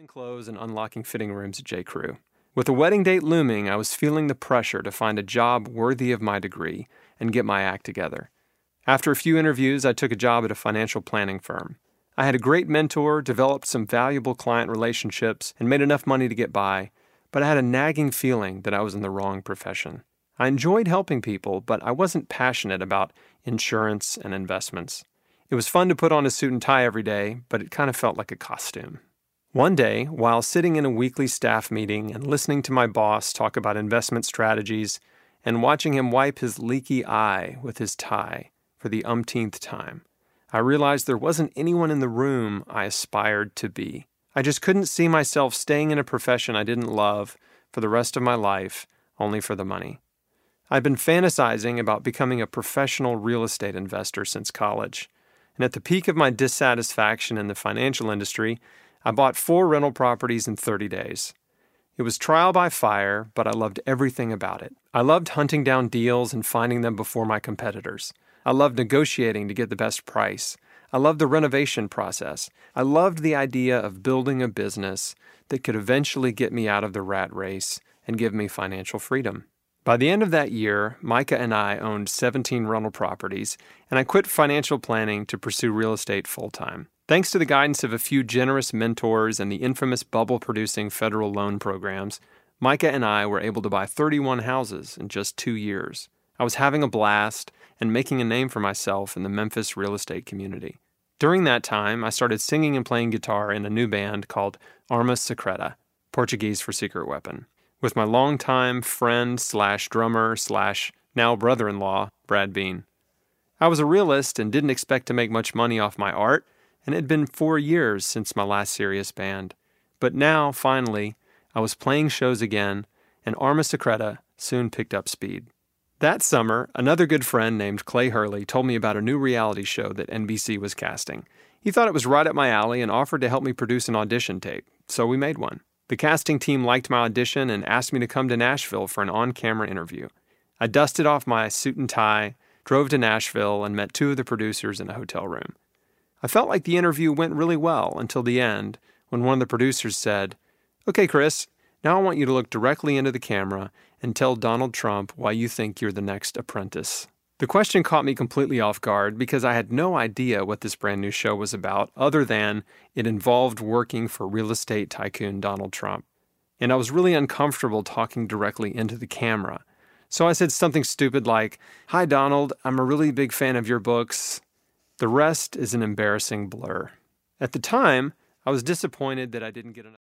selling clothes and unlocking fitting rooms at J.Crew. With a wedding date looming, I was feeling the pressure to find a job worthy of my degree and get my act together. After a few interviews, I took a job at a financial planning firm. I had a great mentor, developed some valuable client relationships, and made enough money to get by, but I had a nagging feeling that I was in the wrong profession. I enjoyed helping people, but I wasn't passionate about insurance and investments. It was fun to put on a suit and tie every day, but it kind of felt like a costume. One day, while sitting in a weekly staff meeting and listening to my boss talk about investment strategies and watching him wipe his leaky eye with his tie for the umpteenth time, I realized there wasn't anyone in the room I aspired to be. I just couldn't see myself staying in a profession I didn't love for the rest of my life, only for the money. I'd been fantasizing about becoming a professional real estate investor since college, and at the peak of my dissatisfaction in the financial industry, I bought 4 rental properties in 30 days. It was trial by fire, but I loved everything about it. I loved hunting down deals and finding them before my competitors. I loved negotiating to get the best price. I loved the renovation process. I loved the idea of building a business that could eventually get me out of the rat race and give me financial freedom. By the end of that year, Micah and I owned 17 rental properties, and I quit financial planning to pursue real estate full-time. Thanks to the guidance of a few generous mentors and the infamous bubble-producing federal loan programs, Micah and I were able to buy 31 houses in just 2 years. I was having a blast and making a name for myself in the Memphis real estate community. During that time, I started singing and playing guitar in a new band called Arma Secreta, Portuguese for secret weapon, with my longtime friend/drummer/now brother-in-law, Brad Bean. I was a realist and didn't expect to make much money off my art, and it had been 4 years since my last serious band. But now, finally, I was playing shows again, and Arma Secreta soon picked up speed. That summer, another good friend named Clay Hurley told me about a new reality show that NBC was casting. He thought it was right up my alley and offered to help me produce an audition tape, so we made one. The casting team liked my audition and asked me to come to Nashville for an on-camera interview. I dusted off my suit and tie, drove to Nashville, and met 2 of the producers in a hotel room. I felt like the interview went really well until the end, when one of the producers said, "Okay, Chris, now I want you to look directly into the camera and tell Donald Trump why you think you're the next apprentice." The question caught me completely off guard because I had no idea what this brand new show was about other than it involved working for real estate tycoon Donald Trump. And I was really uncomfortable talking directly into the camera. So I said something stupid like, "Hi, Donald, I'm a really big fan of your books." The rest is an embarrassing blur. At the time, I was disappointed that I didn't get enough.